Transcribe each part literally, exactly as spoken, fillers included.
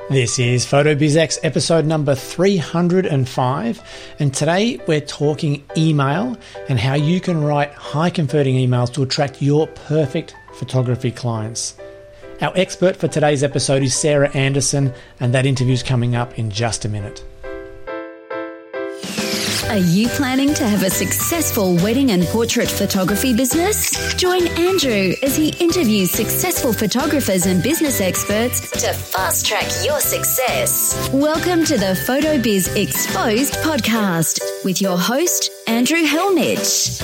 This is PhotoBizX episode number three hundred five, and today we're talking email and how you can write high converting emails to attract your perfect photography clients. Our expert for today's episode is Sarah Anderson, and that interview's coming up in just a minute. Are you planning to have a successful wedding and portrait photography business? Join Andrew as he interviews successful photographers and business experts to fast track your success. Welcome to the PhotoBiz Exposed podcast with your host, Andrew Helmich.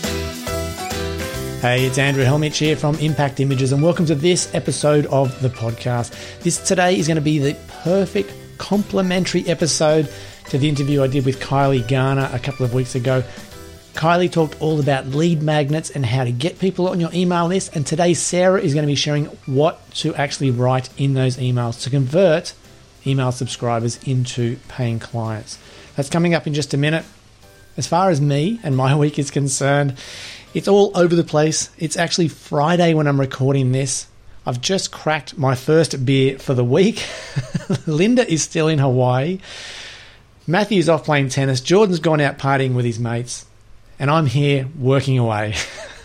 Hey, it's Andrew Helmich here from Impact Images, and welcome to this episode of the podcast. This today is going to be the perfect complimentary episode to the interview I did with Kylie Garner a couple of weeks ago. Kylie talked all about lead magnets and how to get people on your email list, and today Sarah is going to be sharing what to actually write in those emails to convert email subscribers into paying clients. That's coming up in just a minute. As far as me and my week is concerned, it's all over the place. It's actually Friday when I'm recording this. I've just cracked my first beer for the week. Linda is still in Hawaii. Matthew's off playing tennis. Jordan's gone out partying with his mates. And I'm here working away.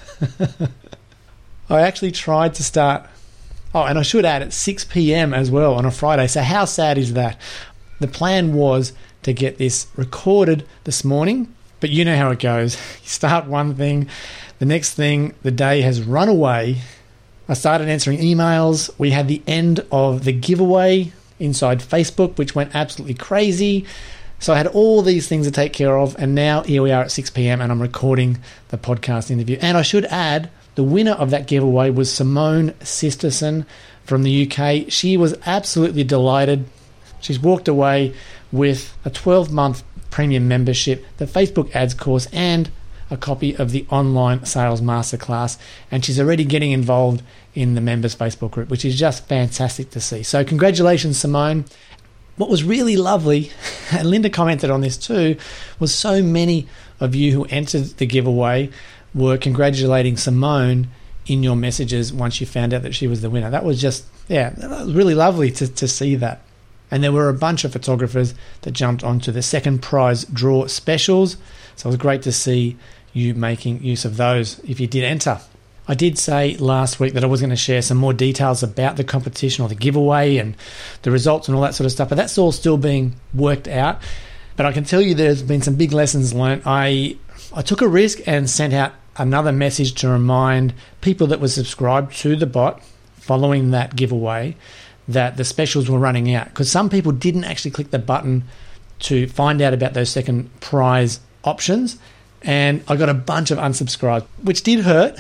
I actually tried to start... Oh, and I should add at six p.m. as well on a Friday. So how sad is that? The plan was to get this recorded this morning. But you know how it goes. You start one thing. The next thing, the day has run away. I started answering emails. We had the end of the giveaway inside Facebook, which went absolutely crazy. So I had all these things to take care of, and now here we are at six p.m. and I'm recording the podcast interview. And I should add, the winner of that giveaway was Simone Sisterson from the U K. She was absolutely delighted. She's walked away with a twelve-month premium membership, the Facebook ads course, and a copy of the online sales masterclass. And she's already getting involved in the members Facebook group, which is just fantastic to see. So congratulations, Simone. What was really lovely, and Linda commented on this too, was so many of you who entered the giveaway were congratulating Simone in your messages once you found out that she was the winner. That was just, yeah, that was really lovely to, to see that. And there were a bunch of photographers that jumped onto the second prize draw specials. So it was great to see you making use of those if you did enter. I did say last week that I was going to share some more details about the competition or the giveaway and the results and all that sort of stuff, but that's all still being worked out. But I can tell you there's been some big lessons learned. I I took a risk and sent out another message to remind people that were subscribed to the bot following that giveaway that the specials were running out, because some people didn't actually click the button to find out about those second prize options. And I got a bunch of unsubscribes, which did hurt,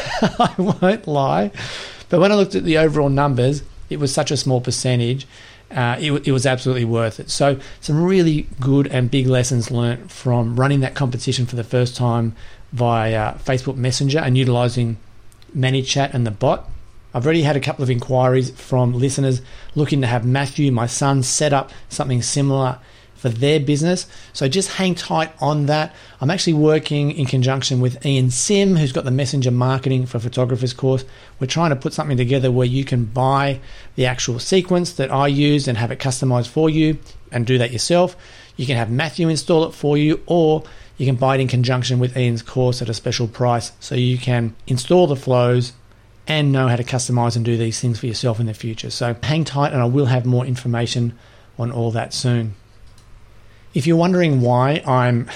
I won't lie. But when I looked at the overall numbers, it was such a small percentage, uh, it, it was absolutely worth it. So some really good and big lessons learned from running that competition for the first time via Facebook Messenger and utilising ManyChat and the bot. I've already had a couple of inquiries from listeners looking to have Matthew, my son, set up something similar for their business. So just hang tight on that. I'm actually working in conjunction with Ian Sim, who's got the Messenger Marketing for Photographers course. We're trying to put something together where you can buy the actual sequence that I use and have it customized for you and do that yourself. You can have Matthew install it for you, or you can buy it in conjunction with Ian's course at a special price so you can install the flows and know how to customize and do these things for yourself in the future. So hang tight, and I will have more information on all that soon. If you're wondering why I'm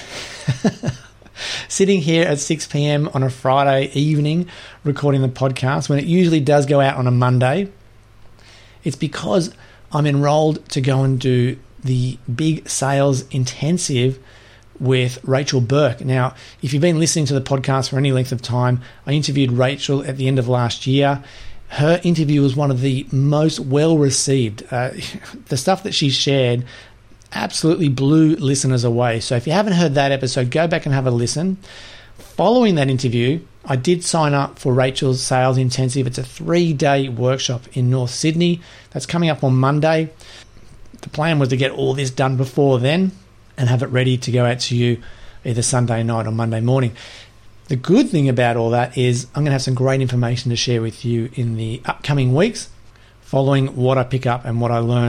sitting here at six p.m. on a Friday evening recording the podcast when it usually does go out on a Monday, it's because I'm enrolled to go and do the big sales intensive with Rachel Burke. Now, if you've been listening to the podcast for any length of time, I interviewed Rachel at the end of last year. Her interview was one of the most well-received. Uh, the stuff that she shared absolutely blew listeners away. So if you haven't heard that episode, go back and have a listen. Following that interview, I did sign up for Rachel's Sales Intensive. It's a three-day workshop in North Sydney. That's coming up on Monday. The plan was to get all this done before then and have it ready to go out to you either Sunday night or Monday morning. The good thing about all that is I'm going to have some great information to share with you in the upcoming weeks following what I pick up and what I learn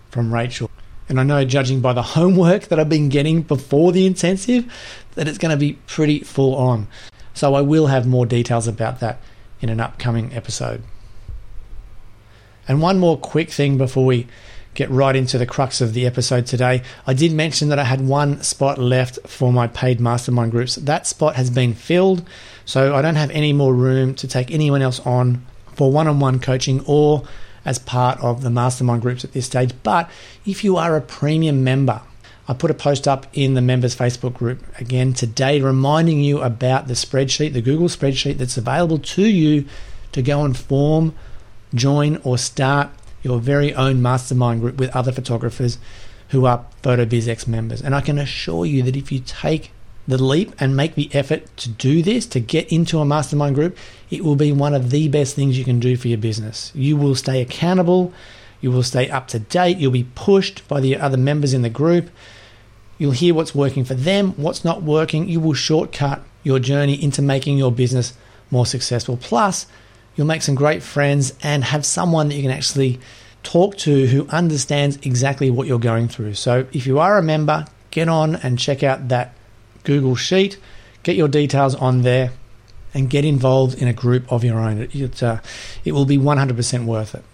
from Rachel. And I know, judging by the homework that I've been getting before the intensive, that it's going to be pretty full on. So I will have more details about that in an upcoming episode. And one more quick thing before we get right into the crux of the episode today. I did mention that I had one spot left for my paid mastermind groups. That spot has been filled, so I don't have any more room to take anyone else on for one-on-one coaching or as part of the mastermind groups at this stage. But if you are a premium member, I put a post up in the members Facebook group again today reminding you about the spreadsheet, the Google spreadsheet that's available to you to go and form, join, or start your very own mastermind group with other photographers who are PhotoBizX members. And I can assure you that if you take the leap and make the effort to do this, to get into a mastermind group, it will be one of the best things you can do for your business. You will stay accountable, you will stay up to date, you'll be pushed by the other members in the group, you'll hear what's working for them, what's not working. You will shortcut your journey into making your business more successful. Plus, you'll make some great friends and have someone that you can actually talk to who understands exactly what you're going through. So if you are a member, get on and check out that Google sheet, get your details on there, and get involved in a group of your own. It, it, uh, it will be one hundred percent worth it.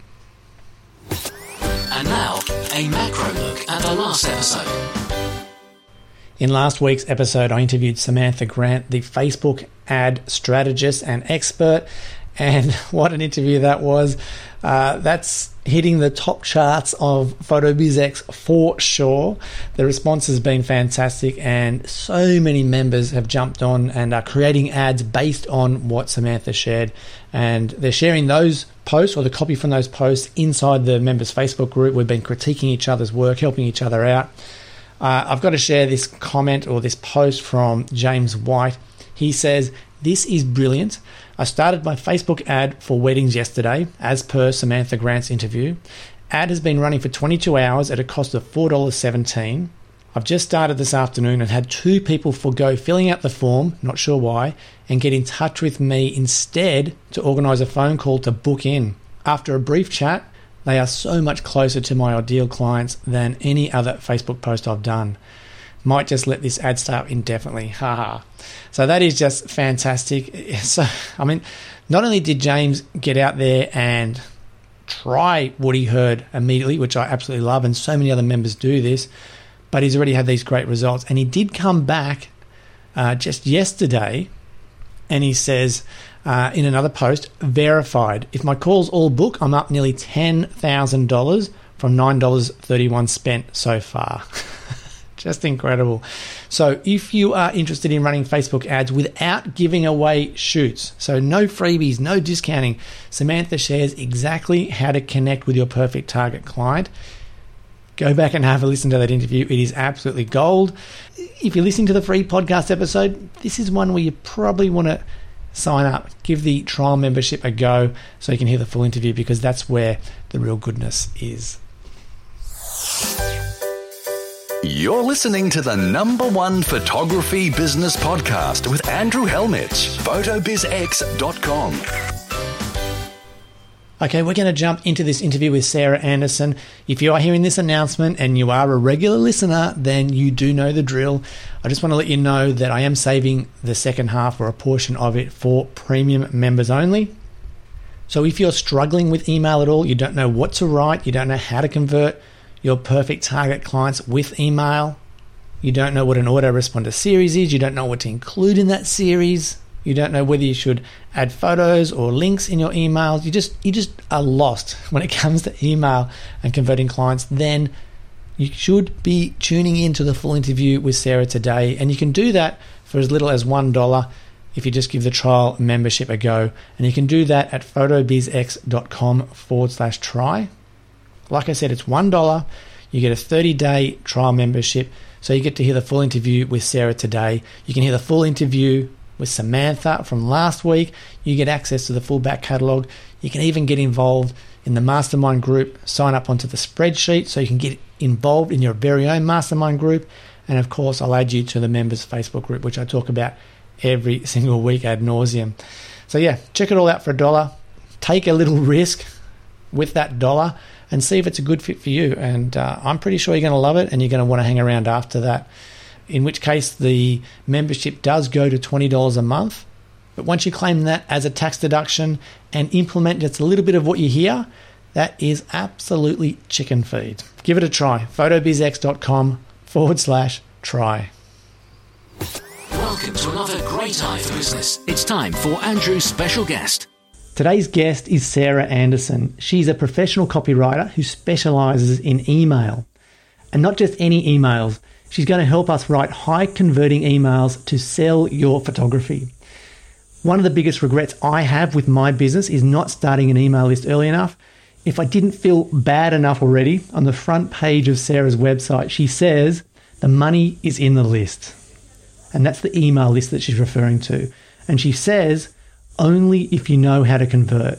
And now, a macro look at the last episode. In last week's episode, I interviewed Samantha Grant, the Facebook ad strategist and expert. And what an interview that was. Uh, that's hitting the top charts of PhotoBizX for sure. The response has been fantastic, and so many members have jumped on and are creating ads based on what Samantha shared. And they're sharing those posts or the copy from those posts inside the members Facebook group. We've been critiquing each other's work, helping each other out. Uh, I've got to share this comment or this post from James White. He says, "This is brilliant. I started my Facebook ad for weddings yesterday, as per Samantha Grant's interview. Ad has been running for twenty-two hours at a cost of four dollars seventeen. I've just started this afternoon and had two people forgo filling out the form, not sure why, and get in touch with me instead to organise a phone call to book in. After a brief chat, they are so much closer to my ideal clients than any other Facebook post I've done. Might just let this ad start indefinitely. Haha." So that is just fantastic. So, I mean, not only did James get out there and try what he heard immediately, which I absolutely love, and so many other members do this, but he's already had these great results. And he did come back uh, just yesterday, and he says uh, in another post, verified. If my calls all book, I'm up nearly ten thousand dollars from nine dollars thirty-one spent so far. Just incredible. So if you are interested in running Facebook ads without giving away shoots, so no freebies, no discounting, Samantha shares exactly how to connect with your perfect target client. Go back and have a listen to that interview. It is absolutely gold. If you're listening to the free podcast episode, this is one where you probably want to sign up, give the trial membership a go so you can hear the full interview, because that's where the real goodness is. You're listening to the number one photography business podcast with Andrew Helmich, photo biz x dot com. Okay, we're going to jump into this interview with Sarah Anderson. If you are hearing this announcement and you are a regular listener, then you do know the drill. I just want to let you know that I am saving the second half or a portion of it for premium members only. So if you're struggling with email at all, you don't know what to write, you don't know how to convert your perfect target clients with email, you don't know what an autoresponder series is, you don't know what to include in that series, you don't know whether you should add photos or links in your emails, you just you just are lost when it comes to email and converting clients, then you should be tuning in to the full interview with Sarah today. And you can do that for as little as one dollar if you just give the trial membership a go. And you can do that at photobizx.com forward slash try. Like I said, it's one dollar. You get a thirty-day trial membership, so you get to hear the full interview with Sarah today. You can hear the full interview with Samantha from last week. You get access to the full back catalogue. You can even get involved in the mastermind group, sign up onto the spreadsheet so you can get involved in your very own mastermind group. And of course, I'll add you to the members Facebook group, which I talk about every single week ad nauseum. So yeah, check it all out for a dollar. Take a little risk with that dollar. and see if it's a good fit for you. And uh, I'm pretty sure you're going to love it and you're going to want to hang around after that, in which case the membership does go to twenty dollars a month. But once you claim that as a tax deduction and implement just a little bit of what you hear, that is absolutely chicken feed. Give it a try. photobizx.com forward slash try. Welcome to another great eye for business. It's time for Andrew's special guest. Today's guest is Sarah Anderson. She's a professional copywriter who specialises in email. And not just any emails. She's going to help us write high-converting emails to sell your photography. One of the biggest regrets I have with my business is not starting an email list early enough. If I didn't feel bad enough already, on the front page of Sarah's website, she says, the money is in the list. And that's the email list that she's referring to. And she says, only if you know how to convert.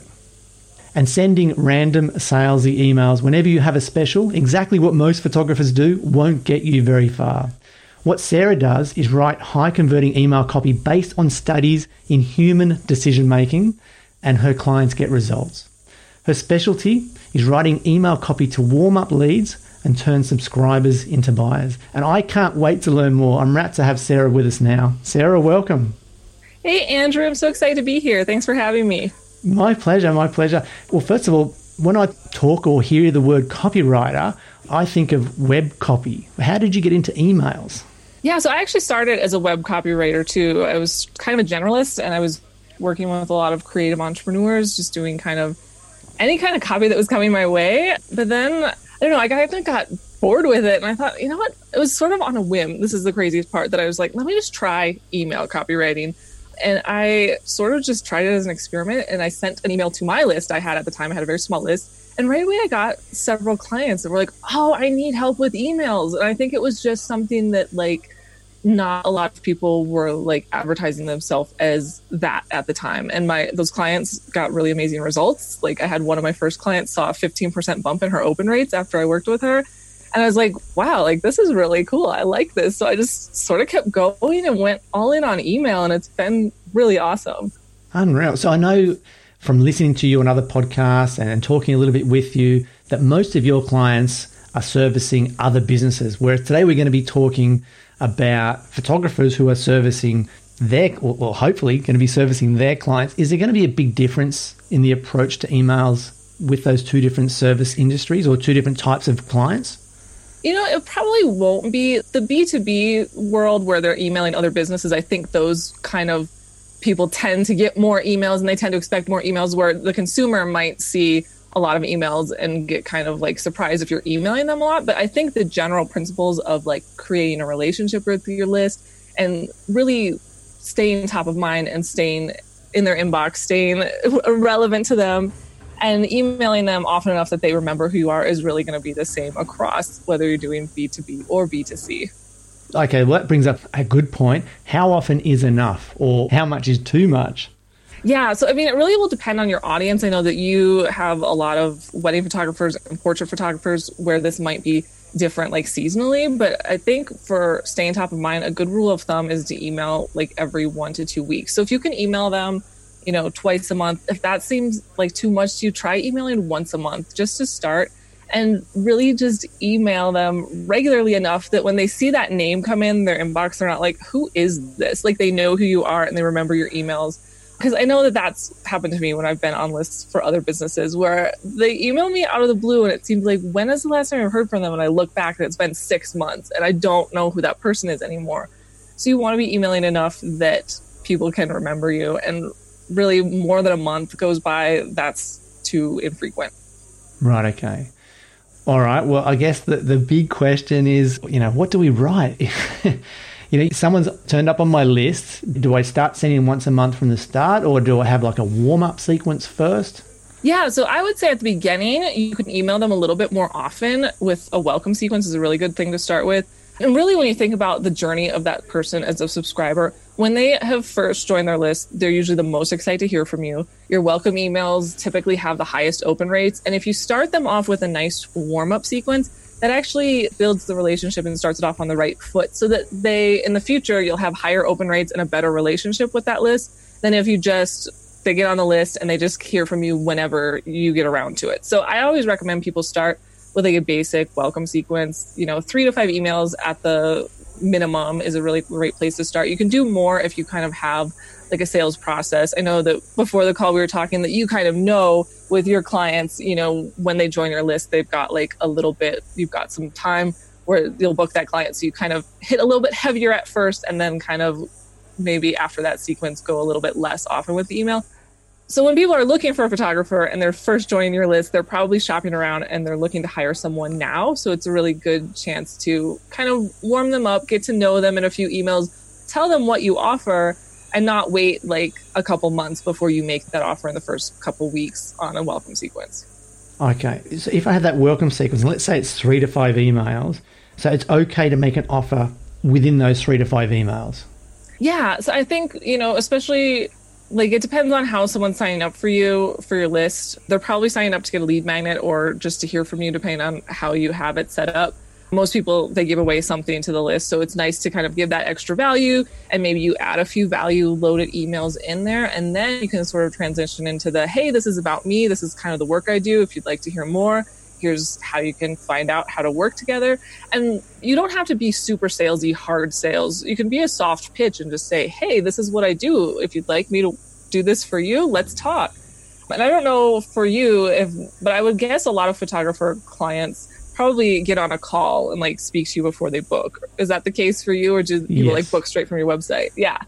And sending random salesy emails whenever you have a special, exactly what most photographers do, won't get you very far. What Sarah does is write high converting email copy based on studies in human decision making, and her clients get results. Her specialty is writing email copy to warm up leads and turn subscribers into buyers. And I can't wait to learn more. I'm rapt to have Sarah with us now. Sarah, welcome. Hey, Andrew. I'm so excited to be here. Thanks for having me. My pleasure, my pleasure. Well, first of all, when I talk or hear the word copywriter, I think of web copy. How did you get into emails? Yeah, so I actually started as a web copywriter too. I was kind of a generalist and I was working with a lot of creative entrepreneurs, just doing kind of any kind of copy that was coming my way. But then, I don't know, I kind of got bored with it. And I thought, you know what? It was sort of on a whim. This is the craziest part, that I was like, let me just try email copywriting. And I sort of just tried it as an experiment. And I sent an email to my list I had at the time. I had a very small list. And right away, I got several clients that were like, oh, I need help with emails. And I think it was just something that, like, not a lot of people were like advertising themselves as that at the time. And my those clients got really amazing results. Like, I had one of my first clients saw a fifteen percent bump in her open rates after I worked with her. And I was like, wow, like this is really cool. I like this. So I just sort of kept going and went all in on email, and it's been really awesome. Unreal. So I know from listening to you on other podcasts and talking a little bit with you that most of your clients are servicing other businesses, whereas today we're going to be talking about photographers who are servicing their, or, or hopefully going to be servicing their clients. Is there going to be a big difference in the approach to emails with those two different service industries or two different types of clients? You know, it probably won't be. The B two B world where they're emailing other businesses, I think those kind of people tend to get more emails and they tend to expect more emails, where the consumer might see a lot of emails and get kind of like surprised if you're emailing them a lot. But I think the general principles of like creating a relationship with your list and really staying top of mind and staying in their inbox, staying relevant to them and emailing them often enough that they remember who you are is really going to be the same across whether you're doing B two B or B two C. Okay, well, that brings up a good point. How often is enough, or how much is too much? Yeah, so I mean, it really will depend on your audience. I know that you have a lot of wedding photographers and portrait photographers where this might be different, like seasonally. But I think for staying top of mind, a good rule of thumb is to email like every one to two weeks. So if you can email them, you know, twice a month, if that seems like too much to you, try emailing once a month just to start, and really just email them regularly enough that when they see that name come in their inbox, they're not like, who is this? Like, they know who you are and they remember your emails. Because I know that that's happened to me when I've been on lists for other businesses where they email me out of the blue and it seems like, when is the last time I've heard from them? And I look back and it's been six months and I don't know who that person is anymore. So you want to be emailing enough that people can remember you. And really, more than a month goes by, that's too infrequent. Right, okay. All right, well, I guess the, the big question is, you know, what do we write? You know, someone's turned up on my list. Do I start sending once a month from the start, or do I have like a warm-up sequence first? Yeah, so I would say at the beginning, you can email them a little bit more often with a welcome sequence is a really good thing to start with. And really, when you think about the journey of that person as a subscriber, when they have first joined their list, they're usually the most excited to hear from you. Your welcome emails typically have the highest open rates. And if you start them off with a nice warm-up sequence, that actually builds the relationship and starts it off on the right foot so that they, in the future, you'll have higher open rates and a better relationship with that list than if you just they get on the list and they just hear from you whenever you get around to it. So I always recommend people start with like a basic welcome sequence. You know, three to five emails at the minimum is a really great place to start. You can do more if you kind of have like a sales process. I know that before the call we were talking that you kind of know with your clients, you know, when they join your list, they've got like a little bit, you've got some time where you'll book that client. So you kind of hit a little bit heavier at first and then kind of maybe after that sequence go a little bit less often with the email. So when people are looking for a photographer and they're first joining your list, they're probably shopping around and they're looking to hire someone now. So it's a really good chance to kind of warm them up, get to know them in a few emails, tell them what you offer, and not wait like a couple months before you make that offer in the first couple weeks on a welcome sequence. Okay. So if I have that welcome sequence, let's say it's three to five emails, so it's okay to make an offer within those three to five emails? Yeah. So I think, you know, especially like it depends on how someone's signing up for you, for your list. They're probably signing up to get a lead magnet or just to hear from you, depending on how you have it set up. Most people, they give away something to the list. So it's nice to kind of give that extra value and maybe you add a few value loaded emails in there. And then you can sort of transition into the, hey, this is about me. This is kind of the work I do. If you'd like to hear more, here's how you can find out how to work together. And you don't have to be super salesy, hard sales. You can be a soft pitch and just say, hey, this is what I do. If you'd like me to do this for you, let's talk. And I don't know for you, if, but I would guess a lot of photographer clients probably get on a call and like speak to you before they book. Is that the case for you, or do people Yes. like book straight from your website? Yeah.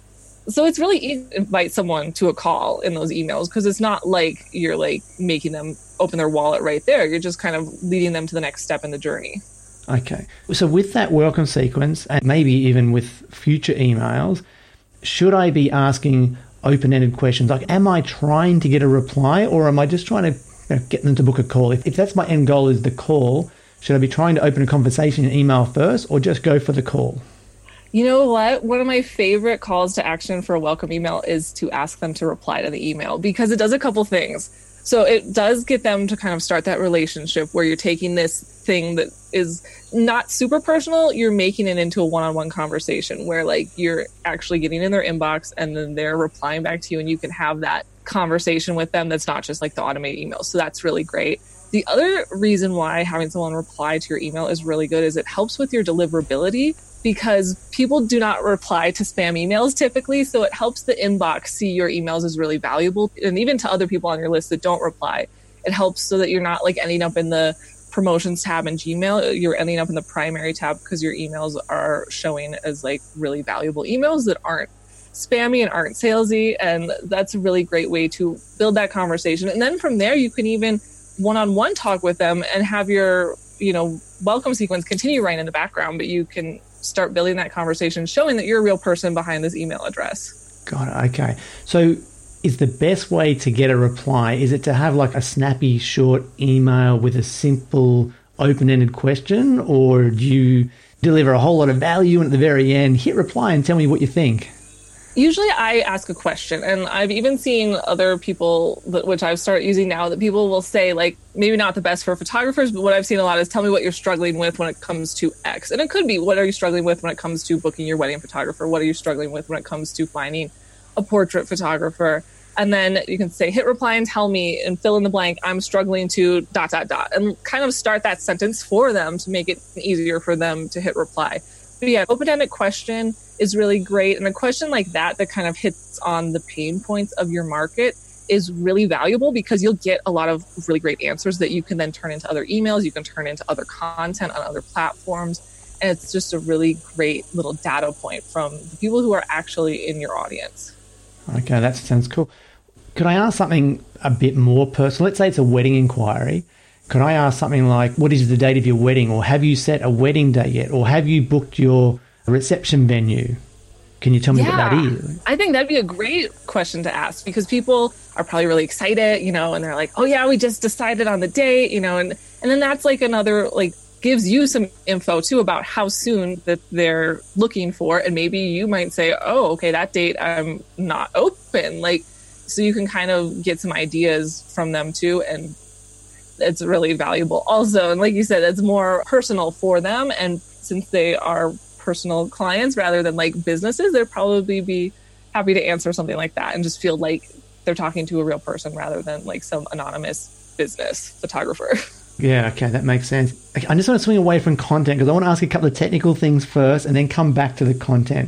So it's really easy to invite someone to a call in those emails because it's not like you're like making them open their wallet right there. You're just kind of leading them to the next step in the journey. Okay. So with that welcome sequence, and maybe even with future emails, should I be asking open-ended questions like, am I trying to get a reply, or am I just trying to you know, get them to book a call? If, if that's my end goal is the call, should I be trying to open a conversation in email first, or just go for the call? You know what? One of my favorite calls to action for a welcome email is to ask them to reply to the email, because it does a couple things. So it does get them to kind of start that relationship where you're taking this thing that is not super personal, you're making it into a one-on-one conversation where like you're actually getting in their inbox and then they're replying back to you and you can have that conversation with them that's not just like the automated email. So that's really great. The other reason why having someone reply to your email is really good is it helps with your deliverability, because people do not reply to spam emails typically. So it helps the inbox see your emails as really valuable. And even to other people on your list that don't reply, it helps so that you're not like ending up in the promotions tab in Gmail. You're ending up in the primary tab because your emails are showing as like really valuable emails that aren't spammy and aren't salesy. And that's a really great way to build that conversation. And then from there, you can even one-on-one talk with them and have your, you know, welcome sequence continue right in the background, but you can start building that conversation, showing that you're a real person behind this email address. Got it. Okay. So is the best way to get a reply, is it to have like a snappy short email with a simple open-ended question, or do you deliver a whole lot of value and at the very end hit reply and tell me what you think? Usually I ask a question, and I've even seen other people, that, which I've started using now, that people will say, like, maybe not the best for photographers, but what I've seen a lot is tell me what you're struggling with when it comes to X. And it could be, what are you struggling with when it comes to booking your wedding photographer? What are you struggling with when it comes to finding a portrait photographer? And then you can say, hit reply and tell me, and fill in the blank, I'm struggling to dot, dot, dot, and kind of start that sentence for them to make it easier for them to hit reply. But yeah, open-ended question is really great. And a question like that that kind of hits on the pain points of your market is really valuable, because you'll get a lot of really great answers that you can then turn into other emails, you can turn into other content on other platforms. And it's just a really great little data point from the people who are actually in your audience. Okay, that sounds cool. Could I ask something a bit more personal? Let's say it's a wedding inquiry. Could I ask something like, what is the date of your wedding? Or have you set a wedding day yet? Or have you booked your reception venue? Can you tell me yeah, what that is? I think that'd be a great question to ask, because people are probably really excited, you know, and they're like, oh yeah, we just decided on the date, you know, and, and then that's like another, like, gives you some info too about how soon that they're looking for. And maybe you might say, oh, okay, that date I'm not open. Like, so you can kind of get some ideas from them too. And it's really valuable also. And like you said, it's more personal for them. And since they are personal clients rather than like businesses, they'd probably be happy to answer something like that and just feel like they're talking to a real person rather than like some anonymous business photographer. Yeah, okay, that makes sense. Okay, I just want to swing away from content because I want to ask a couple of technical things first and then come back to the content.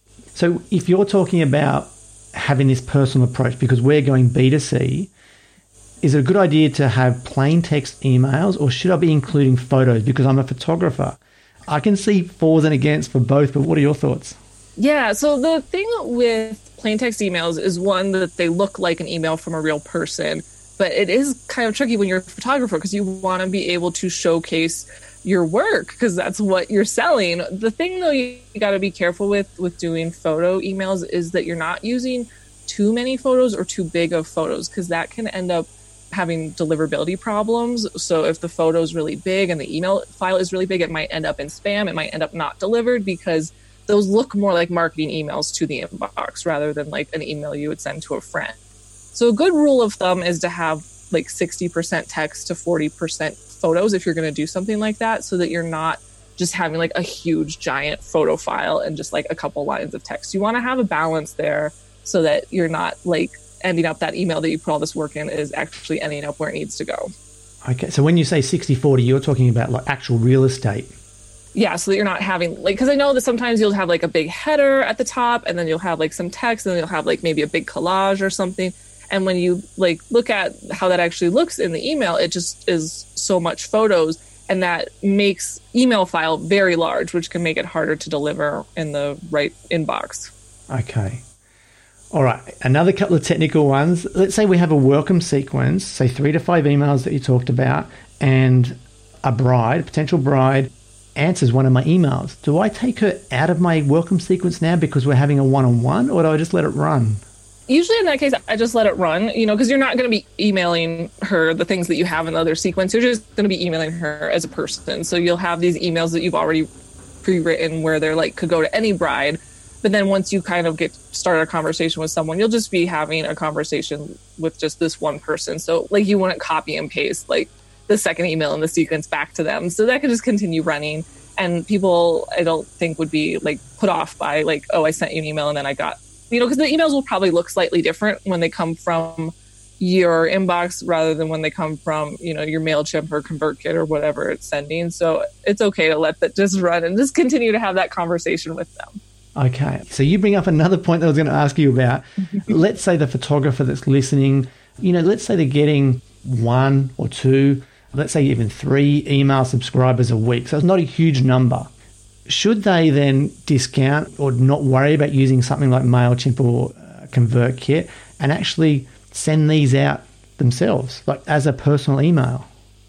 So if you're talking about having this personal approach, because we're going B two C, is it a good idea to have plain text emails or should I be including photos because I'm a photographer? I can see fors and against for both, but what are your thoughts? Yeah, so the thing with plain text emails is one that they look like an email from a real person. But it is kind of tricky when you're a photographer because you want to be able to showcase your work because that's what you're selling. The thing, though, you, you got to be careful with with doing photo emails is that you're not using too many photos or too big of photos because that can end up having deliverability problems. So if the photo is really big and the email file is really big, it might end up in spam. It might end up not delivered because those look more like marketing emails to the inbox rather than like an email you would send to a friend. So a good rule of thumb is to have like sixty percent text to forty percent photos if you're going to do something like that so that you're not just having like a huge giant photo file and just like a couple lines of text. You want to have a balance there so that you're not like ending up that email that you put all this work in is actually ending up where it needs to go. Okay, so when you say sixty forty, you're talking about like actual real estate. Yeah, so that you're not having like, because I know that sometimes you'll have like a big header at the top and then you'll have like some text and then you'll have like maybe a big collage or something. And when you like look at how that actually looks in the email, it just is so much photos and that makes email file very large, which can make it harder to deliver in the right inbox. Okay. All right. Another couple of technical ones. Let's say we have a welcome sequence, say three to five emails that you talked about, and a bride, potential bride, answers one of my emails. Do I take her out of my welcome sequence now because we're having a one-on-one, or do I just let it run? Usually in that case, I just let it run, you know, because you're not going to be emailing her the things that you have in the other sequence. You're just going to be emailing her as a person. So you'll have these emails that you've already pre-written where they're like, could go to any bride. But then once you kind of get started a conversation with someone, you'll just be having a conversation with just this one person. So like you wouldn't copy and paste like the second email in the sequence back to them. So that could just continue running. And people, I don't think, would be like put off by like, oh, I sent you an email and then I got, you know, because the emails will probably look slightly different when they come from your inbox rather than when they come from, you know, your MailChimp or ConvertKit or whatever it's sending. So it's okay to let that just run and just continue to have that conversation with them. Okay. So you bring up another point that I was going to ask you about. Let's say the photographer that's listening, you know, let's say they're getting one or two, let's say even three email subscribers a week. So it's not a huge number. Should they then discount or not worry about using something like MailChimp or uh, ConvertKit and actually send these out themselves, like as a personal email?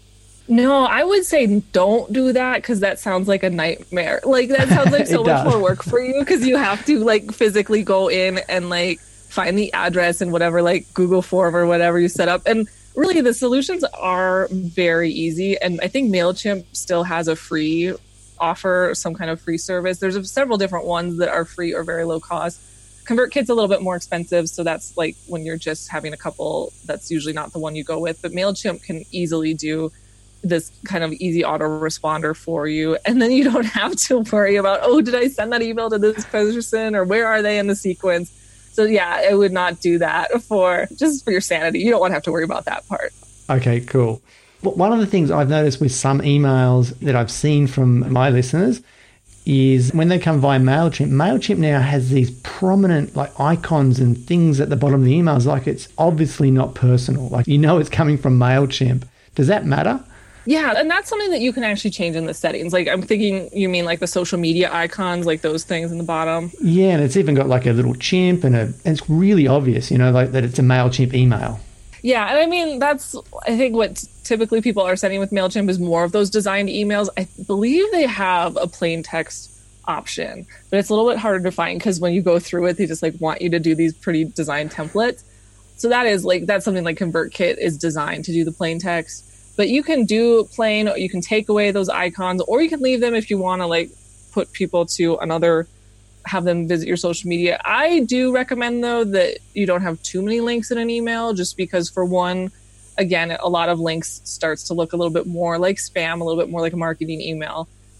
No, I would say don't do that because that sounds like a nightmare. Like that sounds like so much more work for you because you have to like physically go in and like find the address and whatever like Google form or whatever you set up. And really the solutions are very easy. And I think MailChimp still has a free offer, some kind of free service. There's several different ones that are free or very low cost. ConvertKit's a little bit more expensive. So that's like when you're just having a couple, that's usually not the one you go with. But MailChimp can easily do this kind of easy autoresponder for you. And then you don't have to worry about, oh, did I send that email to this person or where are they in the sequence? So yeah, I would not do that for just for your sanity. You don't want to have to worry about that part. Okay, cool. But one of the things I've noticed with some emails that I've seen from my listeners is when they come via MailChimp, MailChimp now has these prominent like icons and things at the bottom of the emails, like it's obviously not personal. Like, you know, it's coming from MailChimp. Does that matter? Yeah, and that's something that you can actually change in the settings. Like, I'm thinking you mean like the social media icons, like those things in the bottom. Yeah, and it's even got like a little chimp and, a, and it's really obvious, you know, like that it's a MailChimp email. Yeah, and I mean, that's, I think what typically people are sending with MailChimp is more of those designed emails. I believe they have a plain text option, but it's a little bit harder to find because when you go through it, they just like want you to do these pretty designed templates. So that is like, that's something like ConvertKit is designed to do the plain text. But you can do plain, or you can take away those icons, or you can leave them if you want to like put people to another, have them visit your social media. I do recommend though that you don't have too many links in an email, just because for one, again, a lot of links starts to look a little bit more like spam, a little bit more like a marketing email.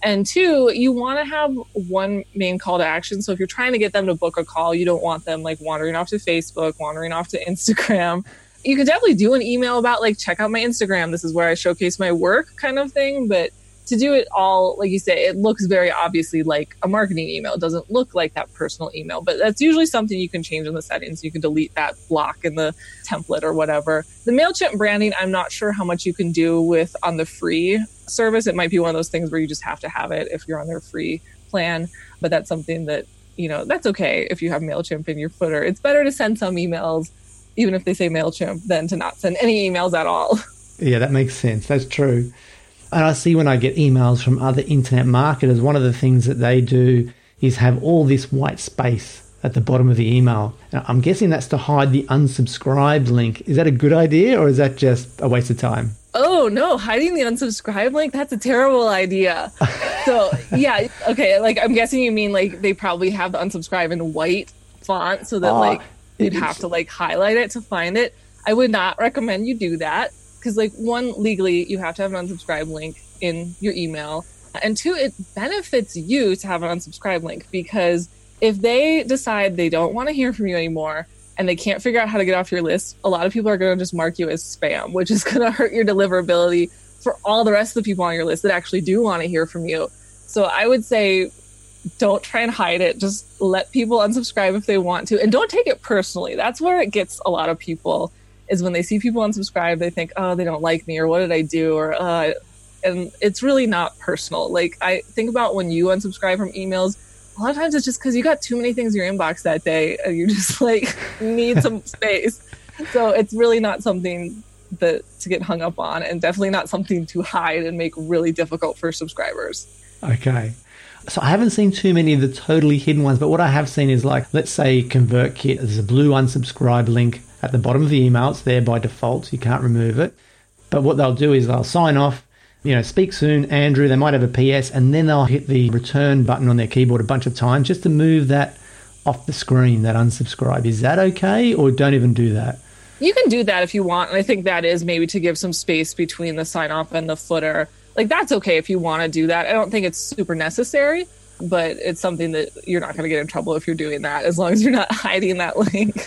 And two, you want to have one main call to action. So if you're trying to get them to book a call, you don't want them like wandering off to Facebook, wandering off to Instagram. You could definitely do an email about like, check out my Instagram. This is where I showcase my work kind of thing. But to do it all, like you say, it looks very obviously like a marketing email. It doesn't look like that personal email, but that's usually something you can change in the settings. You can delete that block in the template or whatever. The MailChimp branding, I'm not sure how much you can do with on the free service. It might be one of those things where you just have to have it if you're on their free plan, but that's something that, you know, that's okay if you have MailChimp in your footer. It's better to send some emails, even if they say MailChimp, than to not send any emails at all. Yeah, that makes sense. That's true. And I see when I get emails from other internet marketers, one of the things that they do is have all this white space at the bottom of the email. Now, I'm guessing that's to hide the unsubscribed link. Is that a good idea or is that just a waste of time? Oh, no, hiding the unsubscribe link, that's a terrible idea. So, yeah, okay, like I'm guessing you mean like they probably have the unsubscribe in white font so that oh, like you'd have to like highlight it to find it. I would not recommend you do that. Because, like, one, legally, you have to have an unsubscribe link in your email. And two, it benefits you to have an unsubscribe link because if they decide they don't want to hear from you anymore and they can't figure out how to get off your list, a lot of people are going to just mark you as spam, which is going to hurt your deliverability for all the rest of the people on your list that actually do want to hear from you. So I would say don't try and hide it. Just let people unsubscribe if they want to. And don't take it personally. That's where it gets a lot of people. Is when they see people unsubscribe, they think, oh, they don't like me, or what did I do? Or, uh, and it's really not personal. Like, I think about when you unsubscribe from emails, a lot of times it's just because you got too many things in your inbox that day and you just like need some space. So it's really not something that to get hung up on, and definitely not something to hide and make really difficult for subscribers. Okay. So I haven't seen too many of the totally hidden ones, but what I have seen is like, let's say ConvertKit, there's a blue unsubscribe link at the bottom of the email. It's there by default, so you can't remove it. But what they'll do is they'll sign off, you know, speak soon, Andrew. They might have a P S, and then they'll hit the return button on their keyboard a bunch of times just to move that off the screen, that unsubscribe. Is that okay, or don't even do that? You can do that if you want, and I think that is maybe to give some space between the sign off and the footer. Like, that's okay if you want to do that. I don't think it's super necessary, but it's something that you're not going to get in trouble if you're doing that, as long as you're not hiding that link.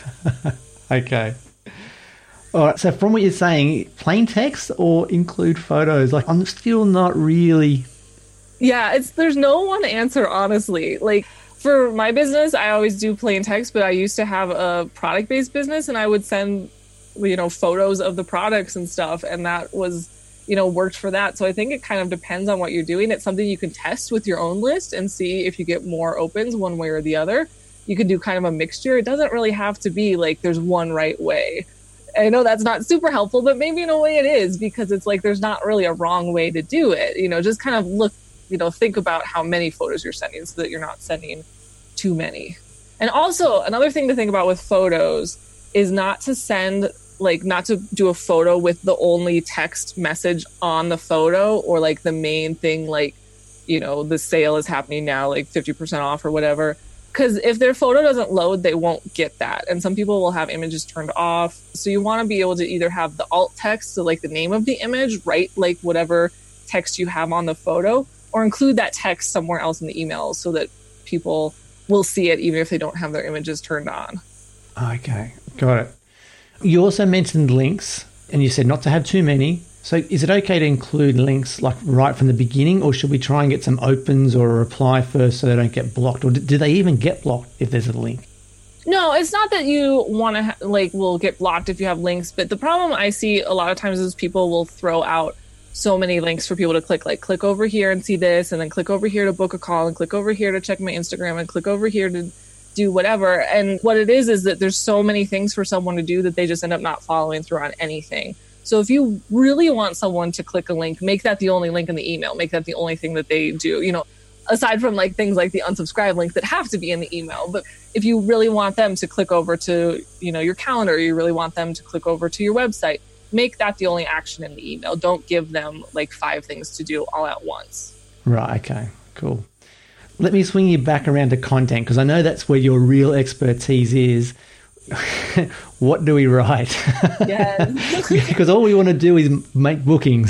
Okay. All right. So from what you're saying, plain text or include photos? Like, I'm still not really. Yeah, it's there's no one answer, honestly. Like, for my business, I always do plain text, but I used to have a product-based business, and I would send, you know, photos of the products and stuff, and that was, you know, worked for that. So I think it kind of depends on what you're doing. It's something you can test with your own list and see if you get more opens one way or the other. You can do kind of a mixture. It doesn't really have to be like there's one right way. I know that's not super helpful, but maybe in a way it is, because it's like there's not really a wrong way to do it. You know, just kind of look, you know, think about how many photos you're sending so that you're not sending too many. And also another thing to think about with photos is not to send, like not to do a photo with the only text message on the photo, or like the main thing, like, you know, the sale is happening now, like fifty percent off or whatever. Because if their photo doesn't load, they won't get that. And some people will have images turned off. So you want to be able to either have the alt text, so like the name of the image, write like whatever text you have on the photo, or include that text somewhere else in the email so that people will see it even if they don't have their images turned on. Okay, got it. You also mentioned links, and you said not to have too many. So is it okay to include links like right from the beginning, or should we try and get some opens or a reply first so they don't get blocked? Or do they even get blocked if there's a link? No, it's not that you want to ha- like will get blocked if you have links, but the problem I see a lot of times is people will throw out so many links for people to click, like click over here and see this, and then click over here to book a call, and click over here to check my Instagram, and click over here to do whatever. And what it is is that there's so many things for someone to do that they just end up not following through on anything. So if you really want someone to click a link, make that the only link in the email. Make that the only thing that they do, you know, aside from like things like the unsubscribe links that have to be in the email. But if you really want them to click over to, you know, your calendar, or you really want them to click over to your website, make that the only action in the email. Don't give them like five things to do all at once. Right. Okay, cool. Let me swing you back around to content, because I know that's where your real expertise is. What do we write? Yes. Because all we want to do is make bookings.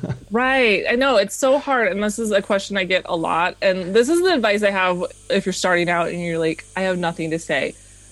Right. I know it's so hard. And this is a question I get a lot. And this is the advice I have if you're starting out and you're like, I have nothing to say.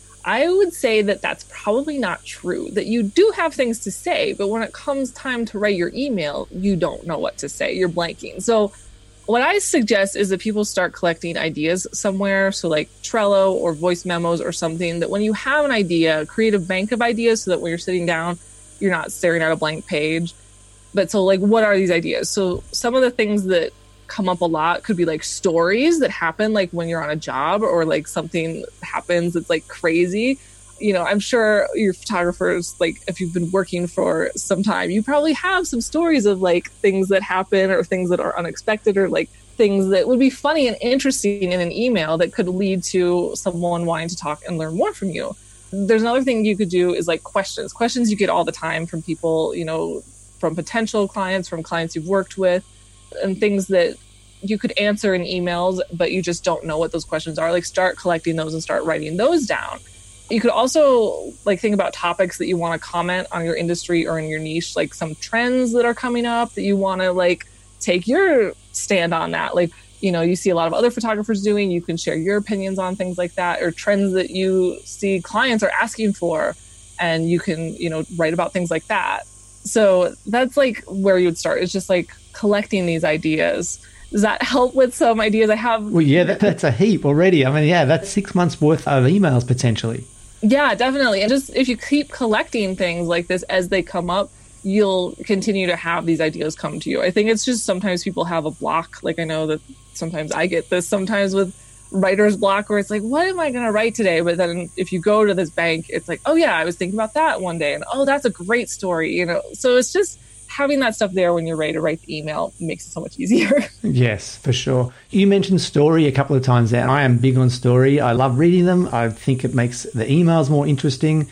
I would say that that's probably not true, that you do have things to say, but when it comes time to write your email, you don't know what to say. You're blanking. So what I suggest is that people start collecting ideas somewhere. So like Trello or voice memos or something, that when you have an idea, create a bank of ideas so that when you're sitting down, you're not staring at a blank page. But so like, what are these ideas? So some of the things that come up a lot could be like stories that happen like when you're on a job, or like something happens that's like crazy. You know, I'm sure your photographers, like if you've been working for some time, you probably have some stories of like things that happen or things that are unexpected, or like things that would be funny and interesting in an email that could lead to someone wanting to talk and learn more from you. There's another thing you could do is like questions. Questions you get all the time from people, you know, from potential clients, from clients you've worked with, and things that you could answer in emails, but you just don't know what those questions are. Like start collecting those and start writing those down. You could also like think about topics that you want to comment on your industry or in your niche, like some trends that are coming up that you want to like take your stand on that. Like, you know, you see a lot of other photographers doing, you can share your opinions on things like that, or trends that you see clients are asking for, and you can, you know, write about things like that. So that's like where you would start. It's just like collecting these ideas. Does that help with some ideas I have? Well, yeah, that, that's a heap already. I mean, yeah, that's six months worth of emails potentially. Yeah, definitely. And just if you keep collecting things like this as they come up, you'll continue to have these ideas come to you. I think it's just sometimes people have a block. Like I know that sometimes I get this sometimes with writer's block, where it's like, what am I going to write today? But then if you go to this bank, it's like, oh yeah, I was thinking about that one day, and oh, that's a great story, you know? So it's just having that stuff there when you're ready to write the email makes it so much easier. Yes, for sure. You mentioned story a couple of times there. I am big on story. I love reading them. I think it makes the emails more interesting.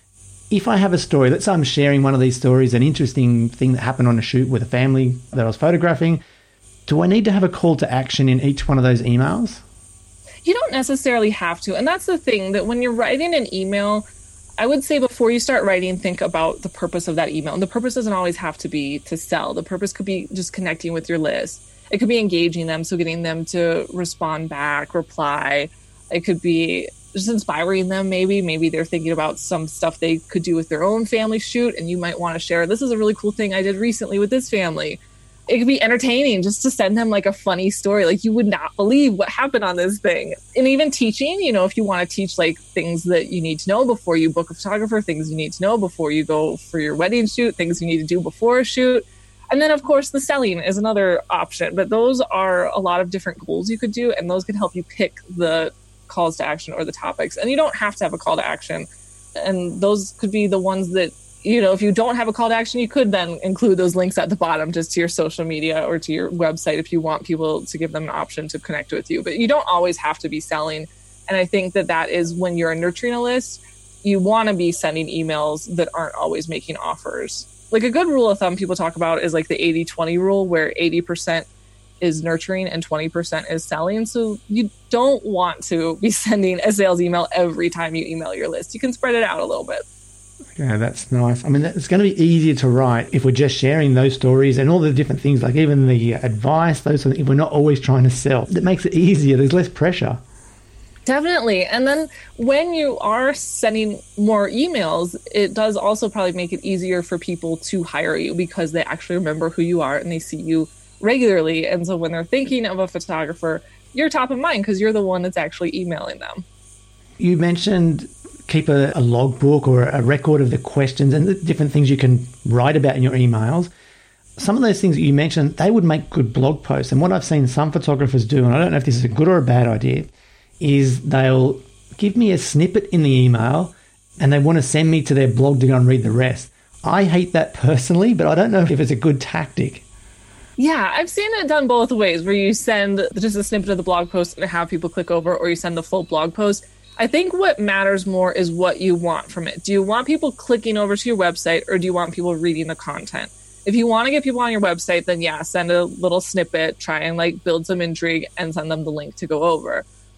If I have a story, let's say I'm sharing one of these stories, an interesting thing that happened on a shoot with a family that I was photographing, do I need to have a call to action in each one of those emails? You don't necessarily have to. And that's the thing, that when you're writing an email, I would say before you start writing, think about the purpose of that email. And the purpose doesn't always have to be to sell. The purpose could be just connecting with your list. It could be engaging them, so getting them to respond back, reply. It could be just inspiring them maybe. Maybe they're thinking about some stuff they could do with their own family shoot, and you might want to share, this is a really cool thing I did recently with this family. It could be entertaining just to send them like a funny story. Like you would not believe what happened on this thing. And even teaching, you know, if you want to teach like things that you need to know before you book a photographer, things you need to know before you go for your wedding shoot, things you need to do before a shoot. And then of course the selling is another option, but those are a lot of different goals you could do. And those can help you pick the calls to action or the topics. And you don't have to have a call to action. And those could be the ones that, you know, if you don't have a call to action, you could then include those links at the bottom just to your social media or to your website if you want people to give them an option to connect with you. But you don't always have to be selling. And I think that that is when you're nurturing a list, you want to be sending emails that aren't always making offers. Like a good rule of thumb people talk about is like the eighty twenty rule, where eighty percent is nurturing and twenty percent is selling. So you don't want to be sending a sales email every time you email your list. You can spread it out a little bit. Yeah, that's nice. I mean, it's going to be easier to write if we're just sharing those stories and all the different things, like even the advice, those sort of things. We're not always trying to sell. It makes it easier. There's less pressure. Definitely. And then when you are sending more emails, it does also probably make it easier for people to hire you because they actually remember who you are and they see you regularly. And so when they're thinking of a photographer, you're top of mind because you're the one that's actually emailing them. You mentioned keep a, a logbook or a record of the questions and the different things you can write about in your emails. Some of those things that you mentioned, they would make good blog posts. And what I've seen some photographers do, and I don't know if this is a good or a bad idea, is they'll give me a snippet in the email and they want to send me to their blog to go and read the rest. I hate that personally, but I don't know if it's a good tactic. Yeah, I've seen it done both ways, where you send just a snippet of the blog post and have people click over, or you send the full blog post. I think what matters more is what you want from it. Do you want people clicking over to your website, or do you want people reading the content? If you want to get people on your website, then yeah, send a little snippet, try and like build some intrigue and send them the link to go over.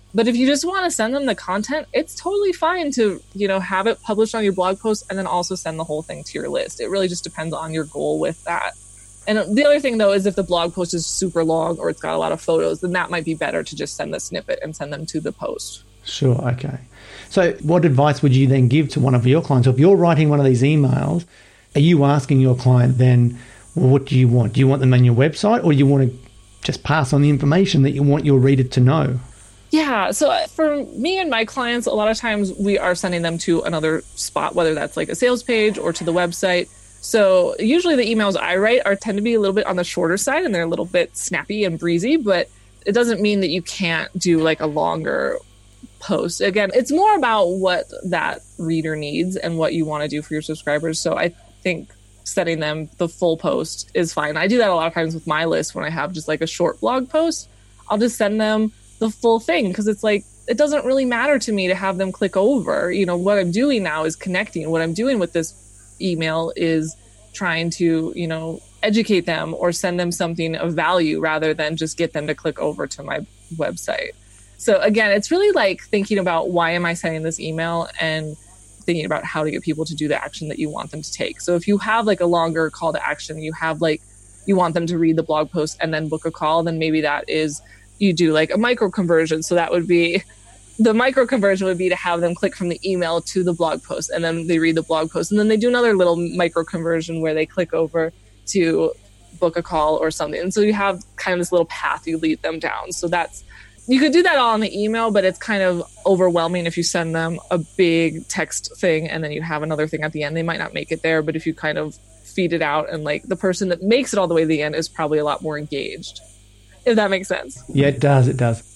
But if you just want to send them the content, it's totally fine to, you know, have it published on your blog post and then also send the whole thing to your list. It really just depends on your goal with that. And the other thing, though, is if the blog post is super long or it's got a lot of photos, then that might be better to just send the snippet and send them to the post. Sure, okay. So what advice would you then give to one of your clients? So if you're writing one of these emails, are you asking your client then, well, what do you want? Do you want them on your website, or do you want to just pass on the information that you want your reader to know? Yeah. So for me and my clients, a lot of times we are sending them to another spot, whether that's like a sales page or to the website. So usually the emails I write are tend to be a little bit on the shorter side, and they're a little bit snappy and breezy, but it doesn't mean that you can't do like a longer post. Again, it's more about what that reader needs and what you want to do for your subscribers. So I think sending them the full post is fine. I do that a lot of times with my list when I have just like a short blog post. I'll just send them the full thing because it's like, it doesn't really matter to me to have them click over. You know, what I'm doing now is connecting. What I'm doing with this email is trying to, you know, educate them or send them something of value rather than just get them to click over to my website. So again, it's really like thinking about why am I sending this email and thinking about how to get people to do the action that you want them to take. So if you have like a longer call to action, you have like, you want them to read the blog post and then book a call, then maybe that is, you do like a micro conversion. So that would be, the micro conversion would be to have them click from the email to the blog post, and then they read the blog post, and then they do another little micro conversion where they click over to book a call or something. And so you have kind of this little path you lead them down. So that's, you could do that all in the email, but it's kind of overwhelming if you send them a big text thing and then you have another thing at the end. They might not make it there, but if you kind of feed it out, and like the person that makes it all the way to the end is probably a lot more engaged, if that makes sense. Yeah, it does. It does.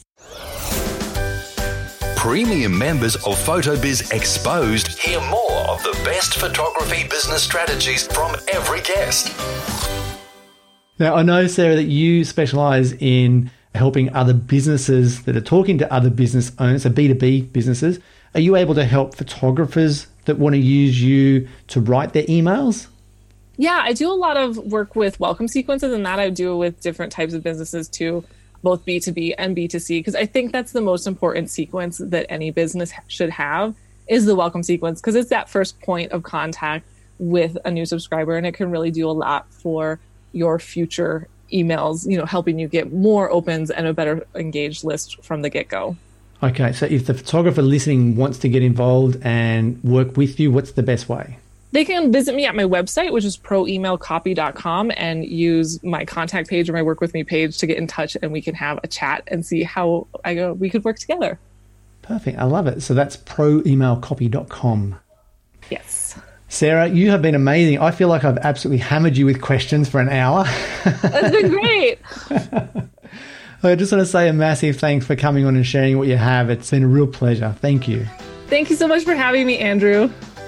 Premium members of PhotoBiz Exposed hear more of the best photography business strategies from every guest. Now, I know, Sarah, that you specialize in helping other businesses that are talking to other business owners, so B two B businesses. Are you able to help photographers that want to use you to write their emails? Yeah, I do a lot of work with welcome sequences, and that I do with different types of businesses too, both B two B and B two C, because I think that's the most important sequence that any business should have is the welcome sequence, because it's that first point of contact with a new subscriber, and it can really do a lot for your future emails, you know, helping you get more opens and a better engaged list from the get-go. Okay, so if the photographer listening wants to get involved and work with you, what's the best way? They can visit me at my website, which is pro email copy dot com, and use my contact page or my work with me page to get in touch, and we can have a chat and see how I go, we could work together. Perfect. I love it. So that's pro email copy dot com. Yes. Sarah, you have been amazing. I feel like I've absolutely hammered you with questions for an hour. That's been great. I just want to say a massive thanks for coming on and sharing what you have. It's been a real pleasure. Thank you. Thank you so much for having me, Andrew.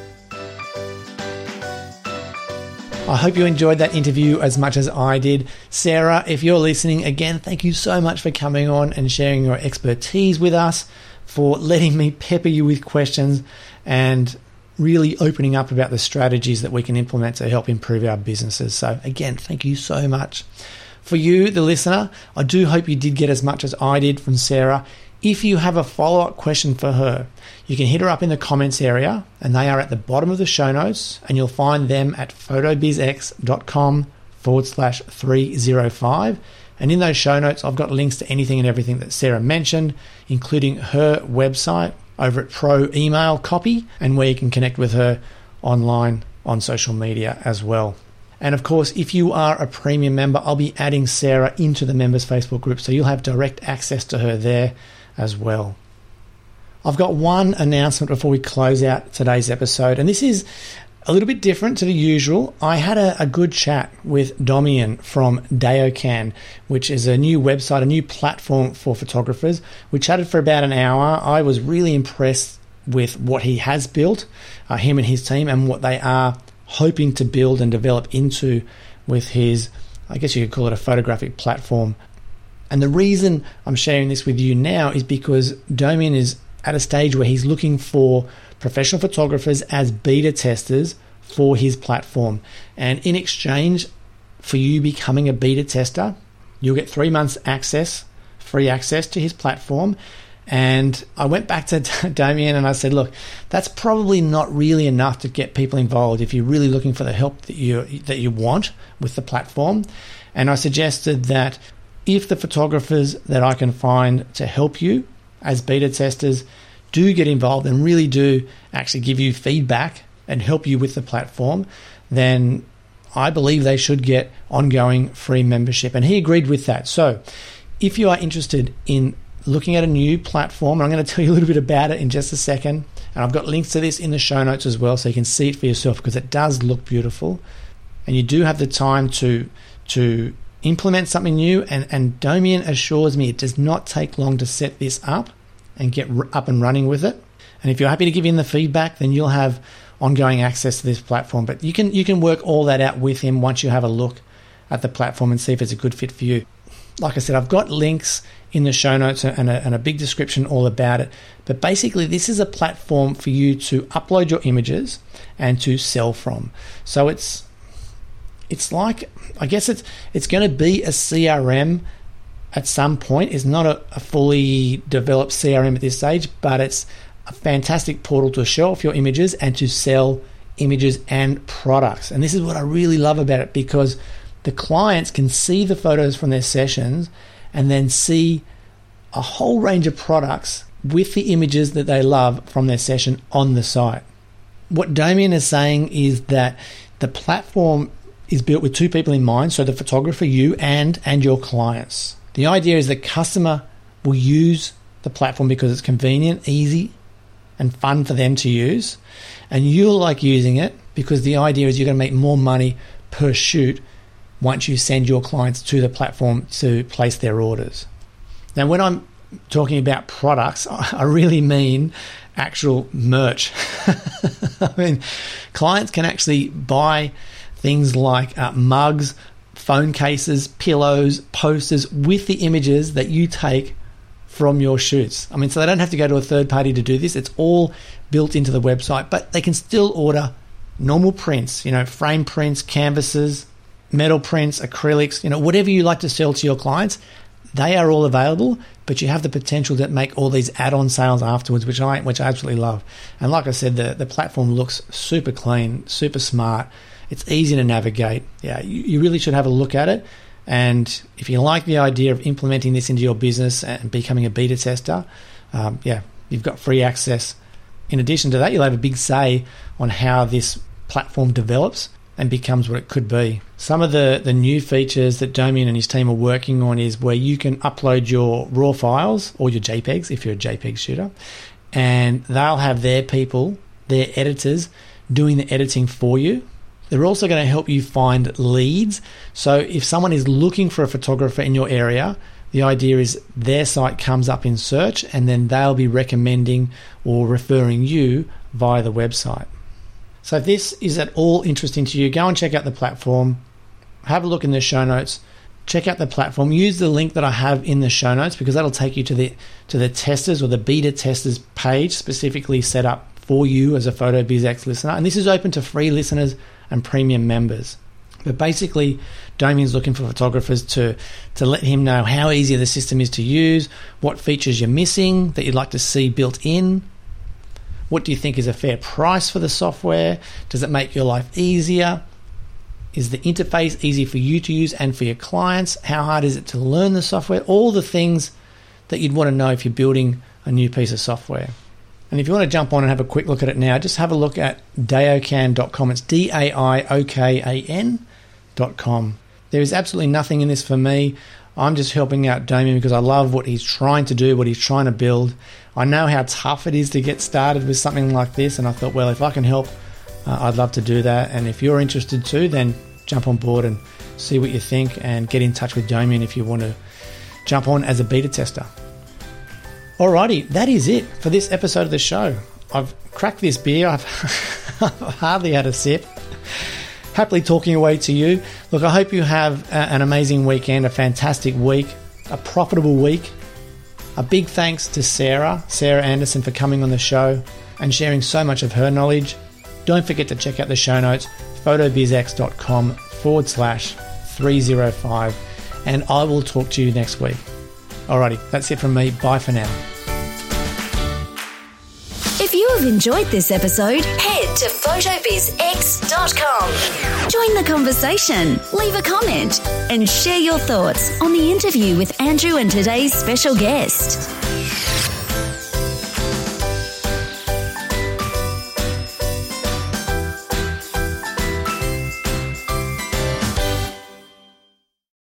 I hope you enjoyed that interview as much as I did. Sarah, if you're listening, again, thank you so much for coming on and sharing your expertise with us, for letting me pepper you with questions and really opening up about the strategies that we can implement to help improve our businesses. So again, thank you so much. For you, the listener, I do hope you did get as much as I did from Sarah. If you have a follow-up question for her, you can hit her up in the comments area, and they are at the bottom of the show notes, and you'll find them at photobizx.com forward slash 305. And in those show notes, I've got links to anything and everything that Sarah mentioned, including her website over at Pro Email Copy, and where you can connect with her online on social media as well. And of course, if you are a premium member, I'll be adding Sarah into the members Facebook group, so you'll have direct access to her there as well. I've got one announcement before we close out today's episode, and this is a little bit different to the usual. I had a, a good chat with Domian from Dayocan, which is a new website, a new platform for photographers. We chatted for about an hour. I was really impressed with what he has built, uh, him and his team, and what they are hoping to build and develop into with his, I guess you could call it a photographic platform. And the reason I'm sharing this with you now is because Domian is at a stage where he's looking for professional photographers as beta testers for his platform. And in exchange for you becoming a beta tester, you'll get three months access, free access to his platform. And I went back to Damien and I said, look, that's probably not really enough to get people involved if you're really looking for the help that you that you want with the platform. And I suggested that if the photographers that I can find to help you as beta testers do get involved and really do actually give you feedback and help you with the platform, then I believe they should get ongoing free membership. And he agreed with that. So if you are interested in looking at a new platform, and I'm going to tell you a little bit about it in just a second, and I've got links to this in the show notes as well so you can see it for yourself because it does look beautiful, and you do have the time to to implement something new, and, and Damien assures me it does not take long to set this up and get up and running with it. And if you're happy to give in the feedback, then you'll have ongoing access to this platform. But you can you can work all that out with him once you have a look at the platform and see if it's a good fit for you. Like I said, I've got links in the show notes and a, and a big description all about it. But basically, this is a platform for you to upload your images and to sell from. So it's it's like, I guess it's it's going to be a C R M at some point. It's not a, a fully developed C R M at this stage, but it's a fantastic portal to show off your images and to sell images and products. And this is what I really love about it, because the clients can see the photos from their sessions and then see a whole range of products with the images that they love from their session on the site. What Damien is saying is that the platform is built with two people in mind, so the photographer, you, and and your clients. The idea is the customer will use the platform because it's convenient, easy, and fun for them to use, and you'll like using it because the idea is you're going to make more money per shoot once you send your clients to the platform to place their orders. Now, when I'm talking about products, I really mean actual merch. I mean, clients can actually buy things like uh, mugs, phone cases, pillows, posters with the images that you take from your shoots. I mean, so they don't have to go to a third party to do this. It's all built into the website, but they can still order normal prints, you know, frame prints, canvases, metal prints, acrylics, you know, whatever you like to sell to your clients, they are all available, but you have the potential to make all these add-on sales afterwards, which I which I absolutely love. And like I said, the, the platform looks super clean, super smart. It's easy to navigate. Yeah, you, you really should have a look at it. And if you like the idea of implementing this into your business and becoming a beta tester, um, yeah, you've got free access. In addition to that, you'll have a big say on how this platform develops and becomes what it could be. Some of the, the new features that Damien and his team are working on is where you can upload your raw files or your JPEGs if you're a JPEG shooter, and they'll have their people, their editors, doing the editing for you. They're also going to help you find leads. So if someone is looking for a photographer in your area, the idea is their site comes up in search and then they'll be recommending or referring you via the website. So if this is at all interesting to you, go and check out the platform. Have a look in the show notes. Check out the platform. Use the link that I have in the show notes because that'll take you to the to the testers or the beta testers page specifically set up for you as a PhotoBizX listener. And this is open to free listeners and premium members. But basically, Damien's looking for photographers to, to let him know how easy the system is to use, what features you're missing that you'd like to see built in. What do you think is a fair price for the software? Does it make your life easier? Is the interface easy for you to use and for your clients? How hard is it to learn the software? All the things that you'd want to know if you're building a new piece of software. And if you want to jump on and have a quick look at it now, just have a look at daiokane dot com. It's D A I O K A N dot com. There is absolutely nothing in this for me. I'm just helping out Damien because I love what he's trying to do, what he's trying to build. I know how tough it is to get started with something like this, and I thought, well, if I can help, uh, I'd love to do that. And if you're interested too, then jump on board and see what you think and get in touch with Damien if you want to jump on as a beta tester. Alrighty, that is it for this episode of the show. I've cracked this beer. I've hardly had a sip. Happily talking away to you. Look, I hope you have a, an amazing weekend, a fantastic week, a profitable week. A big thanks to Sarah, Sarah Anderson, for coming on the show and sharing so much of her knowledge. Don't forget to check out the show notes, photobizx.com forward slash 305, and I will talk to you next week. Alrighty, that's it from me. Bye for now. you've enjoyed this episode, head to photobiz x dot com. Join the conversation, leave a comment, and share your thoughts on the interview with Andrew and today's special guest.